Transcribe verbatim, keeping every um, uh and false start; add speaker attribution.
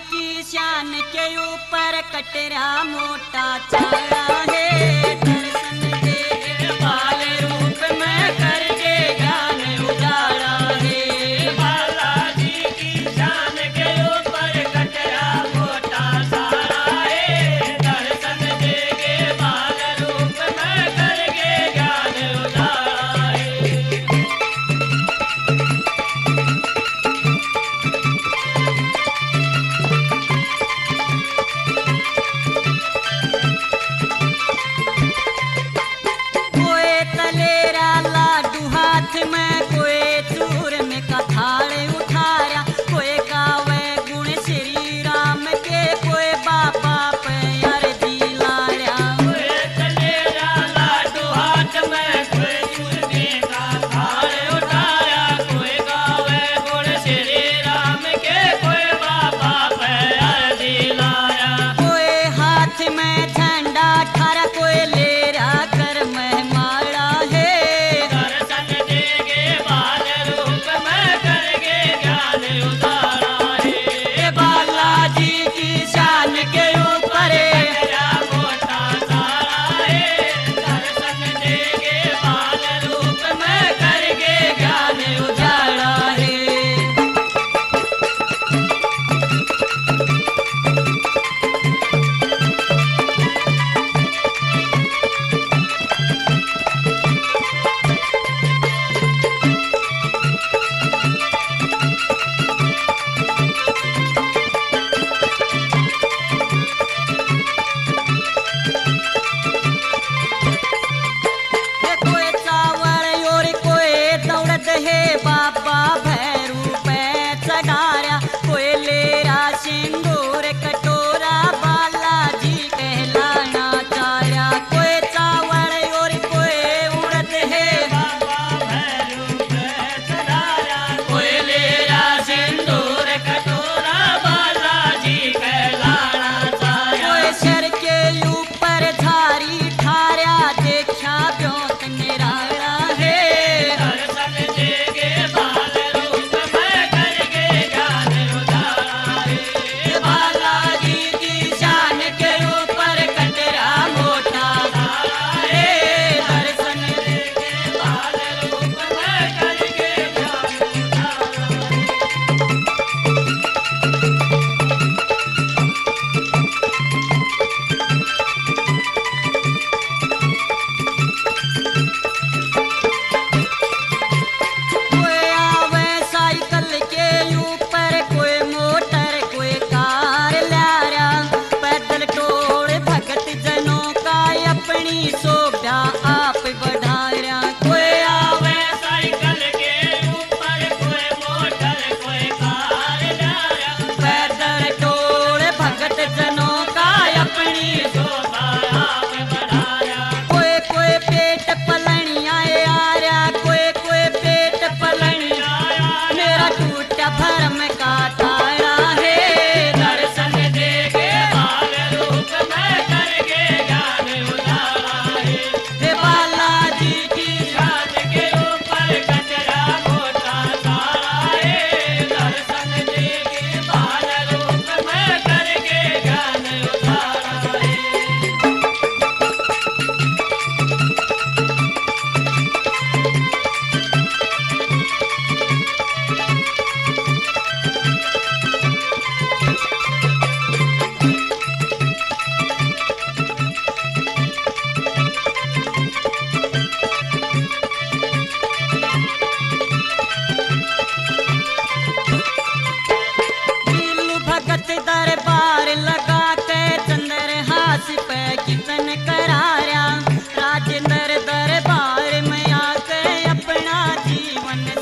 Speaker 1: की शान के ऊपर कटरा मोटा चारा है। दर्शन देखे बाल रूप में करके ज्ञान उजाड़ा है।
Speaker 2: बालाजी की शान के ऊपर कटरा मोटा सारा है। दर्शन देके बाल रूप में करके ज्ञान उजाड़ा है।
Speaker 1: कोई तलेरा लाडू हाथ में, कोई चूर में कथाड़ उठाया, कोई गावे गुण श्री राम के, कोई बाबा पे अर्जी लाया।
Speaker 2: कोई तलेरा लाडू हाथ में, कोई चूरमे का थाल उठाया, कोई गावे गुण श्री राम के, कोई बाबा पे अर्जी लाया।
Speaker 1: कोई हाथ में झंडा ठारा, कोई लेरा कर महमाड़ा है।
Speaker 2: दर्शन देगे बाल रूप में करके ज्ञान उतारा है।
Speaker 1: बालाजी की शान के ऊपर
Speaker 2: कटरा मोटा सारा है। दर्शन देगे बाल रूप में करके ज्ञान
Speaker 1: उजाड़ा है। ये कोई चावल और कोई दौड़त है, बाबा भैरू पे चढ़ाया, कोई लेरा सिंदूर कटोरा बालाजी कहलाना चारा। कोई चावल और कोई उड़द है,
Speaker 2: बाबा भैरू पे चढ़ाया, कोई लेरा सिंदूर कटोरा बालाजी कहलाना चाया।
Speaker 1: कोई सर के ऊपर झारी ठारा, देखा ब्योत निराला है।
Speaker 2: दर्शन देगे बाल रूप में करके ज्ञान उजाड़ा है।
Speaker 1: बालाजी की शान के ऊपर कटरा मोटा
Speaker 2: सारा है। दर्शन देगे बाल रूप में करके ज्ञान उजाड़ा है।
Speaker 1: कोई आवे साइकिल के ऊपर, कोई मोटर कोई कार लारा, पैदल टोल भगत जनों का अपनी शोभा आप बढ़ाया। कोई
Speaker 2: आवे साइकिल के ऊपर, कोई मोटर कोई कार लाया,
Speaker 1: पैदल टोल भगत जनों का अपनी
Speaker 2: शोभा आप बढ़ाया।
Speaker 1: कोई कोई पेट पलनिया आ रहा, कोई कोई पेट पलनिया मेरा टूटा भरम का तारा है।
Speaker 2: दर्शन देगे बाल रूप में करके ज्ञान उजाड़ा है।
Speaker 1: हे बालाजी की
Speaker 2: शान के ऊपर कटरा मोटा सारा है। दर्शन देगे बाल रूप में करके ज्ञान उजाड़ा है।
Speaker 1: दिलु भगत दरबार लगा के चंद्रहास पे कीर्तन कराया, राजेंद्र दरबार में आके अपना जीवन